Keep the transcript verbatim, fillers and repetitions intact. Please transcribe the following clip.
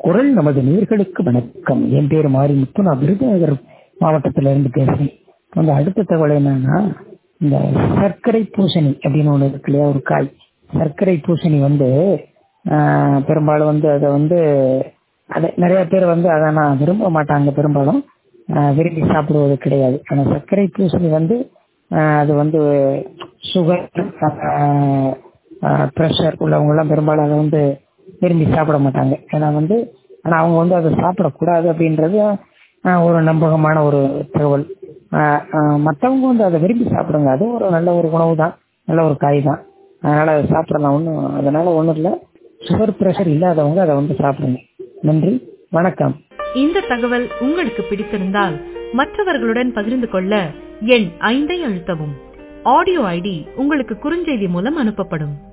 குரல் நமது நேயர்களுக்கு வணக்கம். என் பேர் மாரிமுத்து. நான் விருதுநகர் மாவட்டத்துல இருந்து பேசுறேன். அந்த அடுத்த தகவல் என்னன்னா, இந்த சர்க்கரை பூசணி அப்படின்னு ஒண்ணு இருக்கு இல்லையா, ஒரு காய். சர்க்கரை பூசணி வந்து ஆஹ் பெரும்பாலும் வந்து அதை வந்து அதை நிறைய பேர் வந்து அதை நான் விரும்ப மாட்டாங்க. பெரும்பாலும் ஆஹ் விரும்பி சாப்பிடுவது கிடையாது. ஆனா சர்க்கரை பூசணி வந்து ஆஹ் அது வந்து சுகர், ப்ரெஷர் உள்ளவங்க எல்லாம் பெரும்பாலும் அதை வந்து விரும்பி சாப்பிட மாட்டாங்க. ஏன்னா வந்து ஆனா அவங்க வந்து அதை சாப்பிடக்கூடாது அப்படின்றது ஆஹ் ஒரு நம்பகமான ஒரு தகவல். மற்றவங்க வந்து அதை விரும்பி சாப்பிடுங்க. அது ஒரு நல்ல ஒரு உணவு தான், நல்ல ஒரு காய் தான். அதனால அதை சாப்பிடலாம். ஒன்றும் அதனால ஒன்றும் இல்லை. சுகர் பிரஷர் இல்லாதவங்க அதை வந்து சாப்பிடுங்க. நன்றி, வணக்கம். இந்த தகவல் உங்களுக்கு பிடித்திருந்தால் மற்றவர்களுடன் பகிர்ந்து கொள்ள எண் ஐந்தை அழுத்தவும். ஆடியோ ஐடி உங்களுக்கு குறுஞ்செய்தி மூலம் அனுப்பப்படும்.